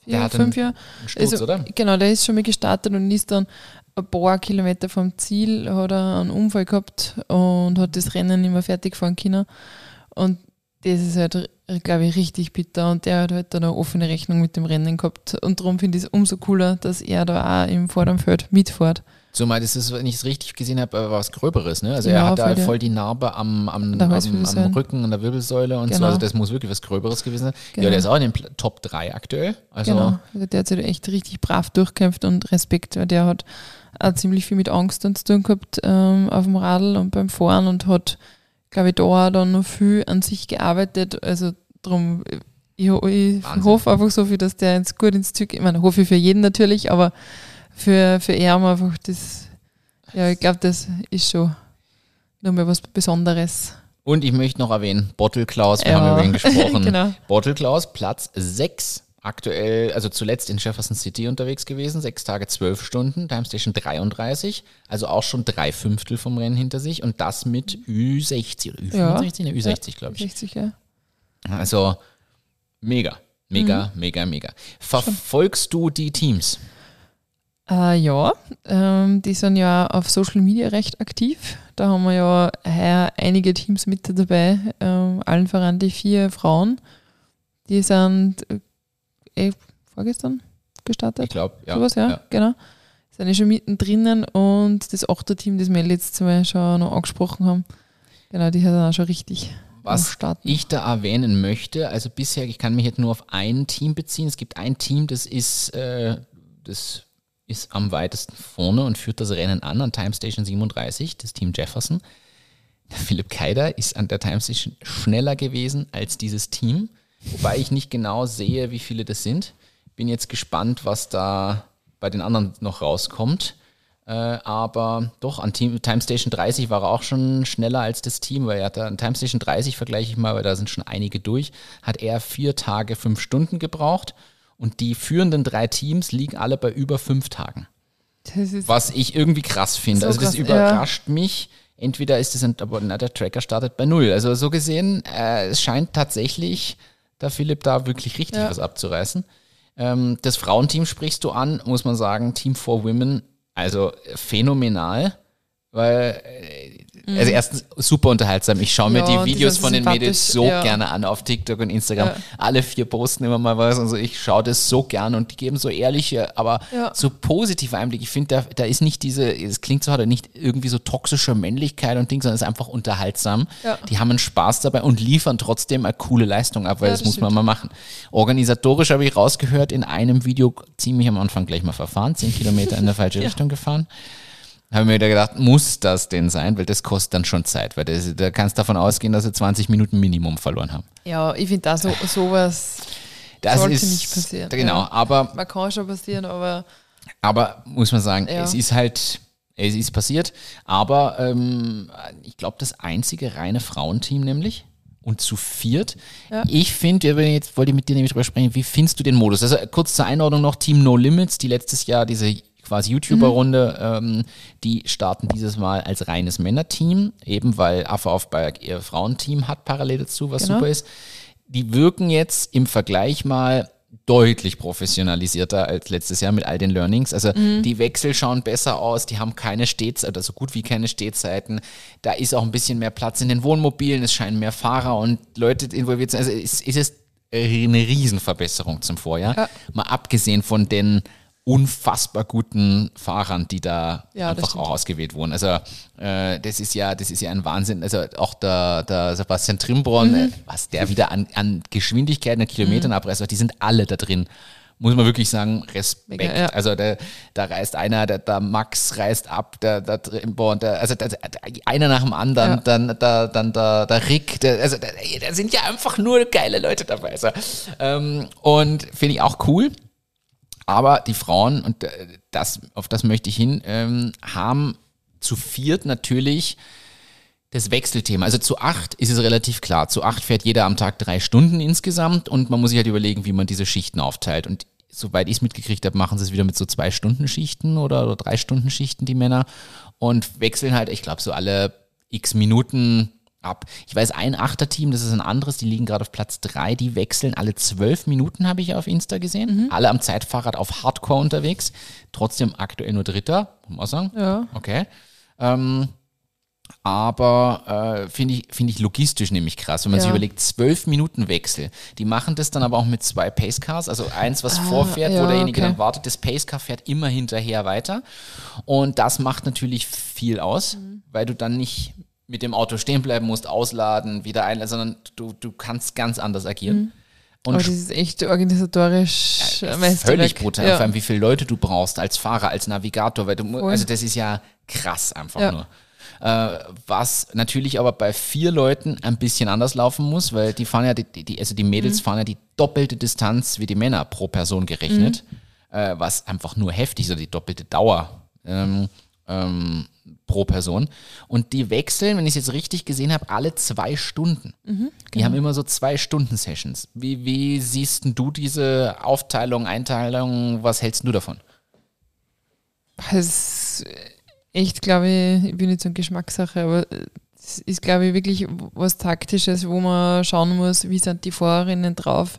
S2: vier,
S3: Der hat
S2: fünf
S3: einen,
S2: Jahre.
S3: einen Sturz,
S2: Also,
S3: oder?
S2: genau, der ist schon mal gestartet und ist dann ein paar Kilometer vom Ziel, hat er einen Unfall gehabt und hat das Rennen nicht mehr fertig fahren können. Und das ist halt, glaube ich, richtig bitter. Und der hat halt dann eine offene Rechnung mit dem Rennen gehabt. Und darum finde ich es umso cooler, dass er da auch im vorderen Feld mitfährt.
S3: Zumal das ist, wenn ich es richtig gesehen habe, was Gröberes, ne? Also
S2: Ja,
S3: er hat da
S2: voll, ja.
S3: voll die Narbe am, am,
S2: An der
S3: am,
S2: Halswirbelsäule.
S3: am Rücken, an der Wirbelsäule und so.
S2: Genau.
S3: Also das muss wirklich was Gröberes gewesen sein.
S2: Genau.
S3: Ja, der ist auch in den Pl- Top drei aktuell. Also
S2: Genau. Also der hat sich da echt richtig brav durchkämpft und Respekt, weil der hat auch ziemlich viel mit Angst und zu tun gehabt ähm, auf dem Radl und beim Fahren und hat, glaube ich, da auch dann noch viel an sich gearbeitet. Also darum, ich, ho- ich
S3: Wahnsinn.
S2: hoffe einfach so viel, dass der jetzt gut ins Zug, ich meine, hoffe ich für jeden natürlich, aber für, für ihn einfach das, ja, ich glaube, das ist schon nochmal was Besonderes.
S3: Und ich möchte noch erwähnen, Bottle Klaus, wir
S2: Ja.
S3: haben über ihn gesprochen.
S2: Genau.
S3: Bottle Klaus, Platz sechs, aktuell, also zuletzt in Jefferson City unterwegs gewesen, sechs Tage, zwölf Stunden, Time Station dreiunddreißig, also auch schon drei Fünftel vom Rennen hinter sich und das mit Ü sechzig oder Ü fünfundsechzig, ne, Ü sechzig, glaube ich.
S2: sechzig, ja.
S3: Also mega, mega,
S2: Mhm.
S3: mega, mega. Verfolgst du die Teams?
S2: Äh, ja, ähm, die sind ja auf Social Media recht aktiv. Da haben wir ja heuer einige Teams mit dabei, ähm, allen voran die vier Frauen. Die sind äh, eh vorgestern gestartet.
S3: Ich glaube, ja.
S2: Sowas, ja,
S3: ja.
S2: genau. Sind ja schon mittendrin und das Achterteam, das wir letztes Mal schon noch angesprochen haben, genau, die hat dann auch schon richtig am
S3: Was
S2: Starten.
S3: ich da erwähnen möchte, also bisher, ich kann mich jetzt nur auf ein Team beziehen. Es gibt ein Team, das ist, äh, das ist am weitesten vorne und führt das Rennen an, an Time Station siebenunddreißig, das Team Jefferson. Der Philipp Keider ist an der Time Station schneller gewesen als dieses Team, wobei ich nicht genau sehe, wie viele das sind. Bin jetzt gespannt, was da bei den anderen noch rauskommt. Äh, aber doch, an Team, Time Station dreißig war er auch schon schneller als das Team, weil er hat da an Time Station dreißig, vergleiche ich mal, weil da sind schon einige durch, hat er vier Tage, fünf Stunden gebraucht und die führenden drei Teams liegen alle bei über fünf Tagen.
S2: Das ist
S3: Was ich irgendwie krass finde.
S2: So
S3: also das
S2: krass,
S3: überrascht mich. Entweder ist es, ein, aber na, der Tracker startet bei null. Also so gesehen, äh, es scheint tatsächlich der Philipp da wirklich richtig
S2: Ja.
S3: was abzureißen. Ähm, das Frauenteam sprichst du an, muss man sagen, Team for Women, also phänomenal, weil, äh, also erstens super unterhaltsam. Ich schaue mir
S2: Ja,
S3: die
S2: und die
S3: Videos
S2: sind
S3: von den Mädels
S2: sympathisch,
S3: so
S2: ja.
S3: gerne an auf TikTok und Instagram.
S2: Ja.
S3: Alle vier posten immer mal was. Also ich schaue das so gern und die geben so ehrliche, aber
S2: Ja.
S3: so positive Einblicke. Ich finde, da, da ist nicht diese, es klingt so hart, nicht irgendwie so toxische Männlichkeit und Ding, sondern es ist einfach unterhaltsam.
S2: Ja.
S3: Die haben einen Spaß dabei und liefern trotzdem eine coole Leistung ab, weil
S2: Ja,
S3: das,
S2: das
S3: muss man
S2: stimmt.
S3: mal machen. Organisatorisch habe ich rausgehört, in einem Video ziemlich am Anfang gleich mal verfahren, zehn Kilometer in der falsche Richtung gefahren. Habe mir wieder gedacht, muss das denn sein? Weil das kostet dann schon Zeit, weil das, da kannst du davon ausgehen, dass sie zwanzig Minuten Minimum verloren haben.
S2: ja, ich finde da so, sowas
S3: Das
S2: sollte
S3: ist,
S2: nicht passieren.
S3: Genau,
S2: Ja.
S3: aber
S2: Man kann schon passieren, aber
S3: Aber muss man sagen,
S2: Ja.
S3: es ist halt, es ist passiert. Aber ähm, ich glaube, das einzige reine Frauenteam nämlich und zu viert.
S2: Ja.
S3: Ich finde, jetzt wollte ich mit dir nämlich drüber sprechen, wie findest du den Modus? Also kurz zur Einordnung noch, Team No Limits, die letztes Jahr diese quasi YouTuber-Runde, ähm, die starten dieses Mal als reines Männerteam, eben weil Affe auf Berg ihr Frauenteam hat parallel dazu, was
S2: Genau.
S3: super ist. Die wirken jetzt im Vergleich mal deutlich professionalisierter als letztes Jahr mit all den Learnings. Also die Wechsel schauen besser aus, die haben keine Stehzeiten, oder so gut wie keine Stehzeiten. Da ist auch ein bisschen mehr Platz in den Wohnmobilen, es scheinen mehr Fahrer und Leute involviert zu sein. Also es, es ist eine Riesenverbesserung zum Vorjahr.
S2: Ja.
S3: Mal abgesehen von den unfassbar guten Fahrern, die da
S2: Ja, das
S3: einfach
S2: stimmt.
S3: auch ausgewählt wurden. Also äh, das ist ja, das ist ja ein Wahnsinn. Also auch der, der Sebastian Trimborn,
S2: Mhm.
S3: äh, was der wieder an, an Geschwindigkeiten und Kilometern abreißt, die sind alle da drin. Muss man wirklich sagen, Respekt.
S2: Mega, ja.
S3: Also da, da reist einer, der, der Max reist ab, der, der Trimborn, der, also der, der, einer nach dem anderen,
S2: Ja.
S3: dann, der, dann der, der Rick, der, also da, da sind ja einfach nur geile Leute dabei. Also, ähm, und finde ich auch cool. Aber die Frauen, und äh, das, auf das möchte ich hin, ähm, haben zu viert natürlich das Wechselthema. Also zu acht ist es relativ klar. Zu acht fährt jeder am Tag drei Stunden insgesamt und man muss sich halt überlegen, wie man diese Schichten aufteilt. Und soweit ich es mitgekriegt habe, machen sie es wieder mit so zwei Stunden Schichten oder, oder drei Stunden Schichten, die Männer, und wechseln halt, ich glaube, so alle x Minuten ab. Ich weiß, ein Achterteam, das ist ein anderes, die liegen gerade auf Platz drei, die wechseln alle zwölf Minuten, habe ich auf Insta gesehen. Mhm. Alle am Zeitfahrrad auf Hardcore unterwegs. Trotzdem aktuell nur Dritter, muss man sagen.
S2: Ja.
S3: Okay. Ähm, aber äh, finde ich, find ich logistisch nämlich krass, wenn man
S2: Ja.
S3: sich überlegt, zwölf Minuten Wechsel. Die machen das dann aber auch mit zwei Pacecars, also eins, was
S2: Ah,
S3: vorfährt,
S2: ja,
S3: wo derjenige
S2: okay.
S3: dann wartet, das Pacecar fährt immer hinterher weiter. Und das macht natürlich viel aus,
S2: Mhm.
S3: weil du dann nicht mit dem Auto stehen bleiben musst, ausladen, wieder einladen, sondern du, du kannst ganz anders agieren.
S2: Mhm.
S3: Und
S2: Aber das ist echt organisatorisch
S3: ja,
S2: ein Meisterwerk.
S3: völlig brutal,
S2: Ja.
S3: vor allem wie viele Leute du brauchst als Fahrer, als Navigator, weil du mu-
S2: Voll.
S3: also das ist ja krass einfach
S2: Ja.
S3: nur. Äh, was natürlich aber bei vier Leuten ein bisschen anders laufen muss, weil die fahren ja, die, die, also die Mädels
S2: Mhm.
S3: fahren ja die doppelte Distanz wie die Männer pro Person gerechnet,
S2: Mhm.
S3: äh, was einfach nur heftig ist, oder die doppelte Dauer ähm, ähm, pro Person. Und die wechseln, wenn ich es jetzt richtig gesehen habe, alle zwei Stunden.
S2: Mhm,
S3: Die
S2: genau.
S3: haben immer so zwei Stunden Sessions. Wie, wie siehst denn du diese Aufteilung, Einteilung, was hältst du davon?
S2: Das ist echt, glaube ich, ich bin nicht so eine Geschmackssache, aber es ist, glaube ich, wirklich was Taktisches, wo man schauen muss, wie sind die Fahrerinnen drauf,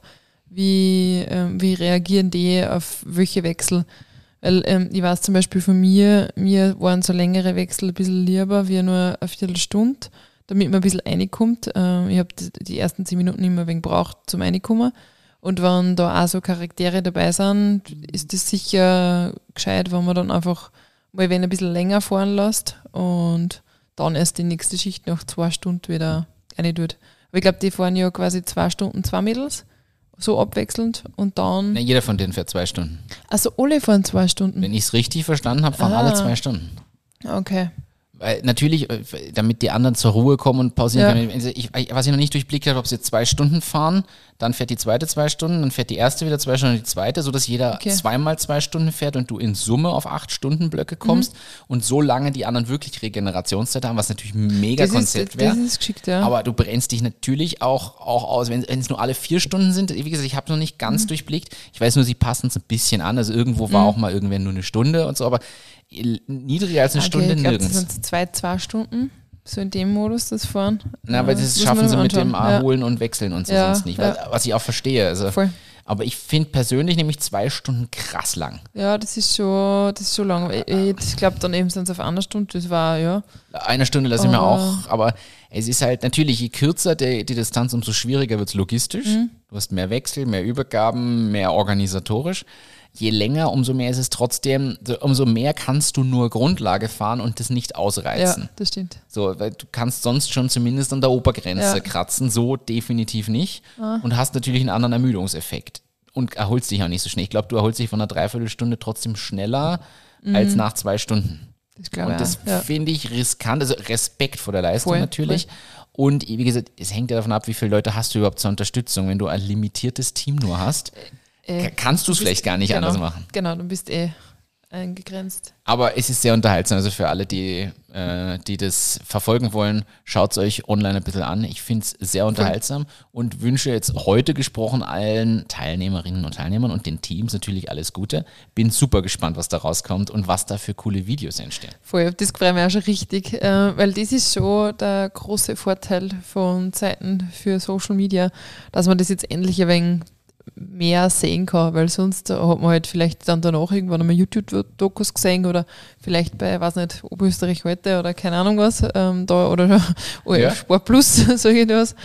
S2: wie, ähm, wie reagieren die auf welche Wechsel. Weil ähm, ich weiß zum Beispiel von mir, mir waren so längere Wechsel ein bisschen lieber, wie nur eine Viertelstunde, damit man ein bisschen reinkommt. Ähm, ich habe die, die ersten zehn Minuten immer ein wenig gebraucht zum Reinkommen. Und wenn da auch so Charaktere dabei sind, ist das sicher gescheit, wenn man dann einfach mal wenn ein bisschen länger fahren lässt und dann erst die nächste Schicht nach zwei Stunden wieder rein tut. Aber ich glaube, die fahren ja quasi zwei Stunden, zwei Mädels, so abwechselnd und dann.
S3: Na, jeder von denen fährt zwei Stunden.
S2: Also alle fahren zwei Stunden.
S3: Wenn ich es richtig verstanden habe, fahren
S2: Ah.
S3: alle zwei Stunden.
S2: Okay.
S3: Weil natürlich, äh, damit die anderen zur Ruhe kommen und pausieren
S2: Ja.
S3: können. Also ich, ich, was ich noch nicht durchblickt habe, ob sie jetzt zwei Stunden fahren, dann fährt die zweite zwei Stunden, dann fährt die erste wieder zwei Stunden und die zweite, sodass jeder
S2: Okay.
S3: zweimal zwei Stunden fährt und du in Summe auf acht Stunden Blöcke kommst
S2: Mhm.
S3: und so lange die anderen wirklich Regenerationszeit haben, was natürlich ein mega
S2: Das ist,
S3: Konzept
S2: das
S3: wäre.
S2: ist geschickt, ja.
S3: Aber du brennst dich natürlich auch, auch aus, wenn wenn es nur alle vier Stunden sind. Wie gesagt, ich habe noch nicht ganz
S2: Mhm.
S3: durchblickt. Ich weiß nur, sie passen es ein bisschen an. Also irgendwo war
S2: Mhm.
S3: auch mal irgendwer nur eine Stunde und so, aber niedriger als eine
S2: Okay,
S3: Stunde
S2: ich glaube,
S3: nirgends.
S2: das sind zwei, zwei Stunden, so in dem Modus das Fahren.
S3: Na, aber das
S2: muss
S3: schaffen
S2: man
S3: sie mit
S2: anschauen.
S3: dem Abholen und Wechseln und so
S2: Ja,
S3: sonst nicht.
S2: ja.
S3: Weil, was ich auch verstehe. Also,
S2: Ja, voll.
S3: aber ich finde persönlich nämlich zwei Stunden krass lang.
S2: Ja, das ist schon, das ist schon lang. Ich, ich glaube, dann eben sind es auf einer Stunde, das war, ja.
S3: Eine Stunde lasse ich mir
S2: Aber-
S3: auch, aber es ist halt natürlich, je kürzer die, die Distanz, umso schwieriger wird es logistisch.
S2: Mhm.
S3: Du hast mehr Wechsel, mehr Übergaben, mehr organisatorisch. Je länger, umso mehr ist es trotzdem, so- umso mehr kannst du nur Grundlage fahren und das nicht
S2: Ja,
S3: ausreizen.
S2: das stimmt.
S3: So, weil du kannst sonst schon zumindest an der Obergrenze
S2: Ja.
S3: kratzen, so definitiv nicht. Und hast natürlich einen anderen Ermüdungseffekt. Und erholst dich auch nicht so schnell. Ich glaube, du erholst dich von einer Dreiviertelstunde trotzdem schneller als nach zwei Stunden.
S2: Das glaube
S3: Und
S2: ich
S3: das
S2: auch. Ja.
S3: finde ich riskant, also Respekt vor der Leistung
S2: Voll,
S3: natürlich. Und wie gesagt, es hängt ja davon ab, wie viele Leute hast du überhaupt zur Unterstützung. Wenn du ein limitiertes Team nur hast,
S2: Äh,
S3: ka- kannst du es
S2: bist-
S3: vielleicht gar nicht
S2: genau,
S3: anders machen.
S2: Genau, du bist eh eingegrenzt.
S3: Aber es ist sehr unterhaltsam. Also für alle, die, äh, die das verfolgen wollen, schaut es euch online ein bisschen an. Ich finde es sehr unterhaltsam und wünsche jetzt heute gesprochen allen Teilnehmerinnen und Teilnehmern und den Teams natürlich alles Gute. Bin super gespannt, was da rauskommt und was da für coole Videos entstehen.
S2: Voll, das freut mich auch schon richtig, äh, weil das ist schon der große Vorteil von Seiten für Social Media, dass man das jetzt endlich ein wenig mehr sehen kann, weil sonst hat man halt vielleicht dann danach irgendwann einmal YouTube-Dokus gesehen oder vielleicht bei, weiß nicht, Oberösterreich heute oder keine Ahnung was, ähm, da oder oh,
S3: Ja.
S2: Sport Plus, sage ich das.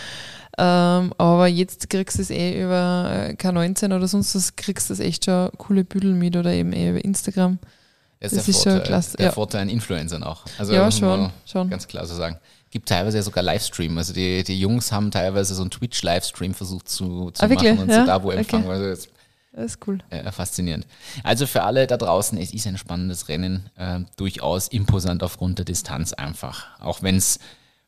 S2: Ähm, aber jetzt kriegst du es eh über K neunzehn oder sonst was, kriegst du das echt schon coole Bilder mit oder eben eh über Instagram.
S3: Das ist
S2: Das
S3: der
S2: ist schon
S3: Vorteil,
S2: klasse,
S3: der
S2: ja.
S3: Vorteil an Influencern auch. Also
S2: Ja,
S3: muss man
S2: schon, schon.
S3: Ganz klar so sagen. Gibt teilweise ja sogar Livestream. Also die, die Jungs haben teilweise so einen Twitch-Livestream versucht zu, zu
S2: Ah, wirklich?
S3: machen und
S2: Ja?
S3: so da, wo
S2: Okay.
S3: Empfang war. Also jetzt,
S2: Das ist cool.
S3: äh, faszinierend. Also für alle da draußen, es ist ein spannendes Rennen, äh, durchaus imposant aufgrund der Distanz einfach. Auch wenn es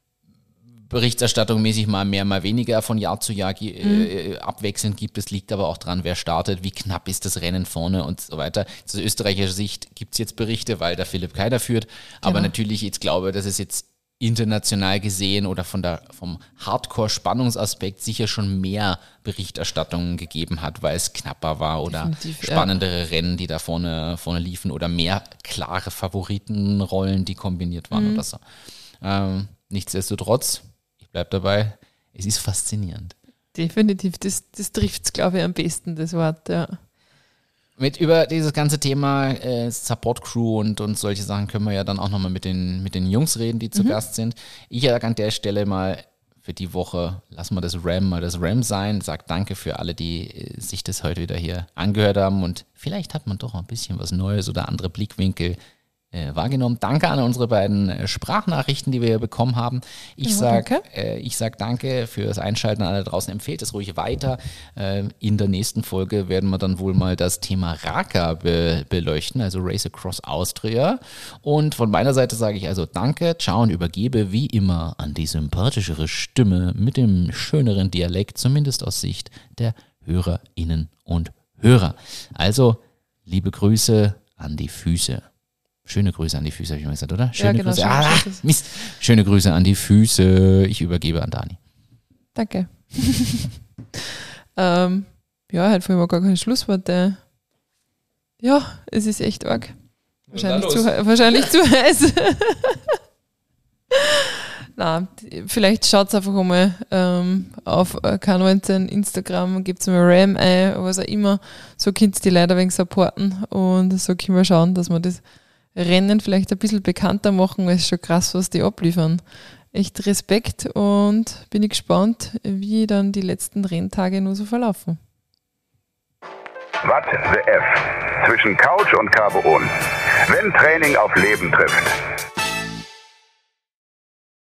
S3: berichterstattungsmäßig mal mehr, mal weniger von Jahr zu Jahr äh, abwechselnd gibt. Es liegt aber auch dran, wer startet, wie knapp ist das Rennen vorne und so weiter. Aus österreichischer Sicht gibt es jetzt Berichte, weil der Philipp Keider führt. Aber
S2: Genau.
S3: natürlich, jetzt glaube ich, dass es jetzt international gesehen oder von der, vom Hardcore-Spannungsaspekt sicher schon mehr Berichterstattungen gegeben hat, weil es knapper war oder
S2: Definitiv, ja.
S3: spannendere Rennen, die da vorne, vorne liefen oder mehr klare Favoritenrollen, die kombiniert waren
S2: Mhm.
S3: oder so. Ähm, nichtsdestotrotz, bleib dabei, es ist faszinierend.
S2: Definitiv, das, das trifft es, glaube ich, am besten, das Wort, ja.
S3: Mit über dieses ganze Thema äh, Support Crew und, und solche Sachen können wir ja dann auch nochmal mit den, mit den Jungs reden, die zu mhm. Gast sind. Ich sage an der Stelle mal für die Woche, lassen wir das Ram mal das Ram sein. Sag danke für alle, die äh, sich das heute wieder hier angehört haben und vielleicht hat man doch ein bisschen was Neues oder andere Blickwinkel Äh, wahrgenommen. Danke an unsere beiden äh, Sprachnachrichten, die wir bekommen haben. Ich
S2: ja,
S3: sage äh, ich sag danke fürs Einschalten an alle draußen. Empfehlt es ruhig weiter. Äh, in der nächsten Folge werden wir dann wohl mal das Thema Raka be- beleuchten, also Race Across Austria. Und von meiner Seite sage ich also danke, ciao und übergebe wie immer an die sympathischere Stimme mit dem schöneren Dialekt, zumindest aus Sicht der HörerInnen und Hörer. Also liebe Grüße an die Füße. Schöne Grüße an die Füße, habe ich mal gesagt, oder? Schöne
S2: ja, genau,
S3: Grüße.
S2: schön,
S3: Ah,
S2: schön.
S3: Mist. Schöne Grüße an die Füße. Ich übergebe an Dani.
S2: Danke. ähm, ja, halt vorhin mal gar keine Schlussworte. Ja, es ist echt arg. Wahrscheinlich zu, wahrscheinlich zu heiß. Nein, vielleicht schaut einfach einmal ähm, auf K neunzehn Instagram, gebt mal Ram ein, was auch immer. So könnt ihr die Leute ein wenig supporten und so können wir schauen, dass wir das Rennen vielleicht ein bisschen bekannter machen. Es ist schon krass, was die abliefern. Echt Respekt und bin ich gespannt, wie dann die letzten Renntage nur so verlaufen.
S1: Watt the F. Zwischen Couch und Carbo On. Wenn Training auf Leben trifft.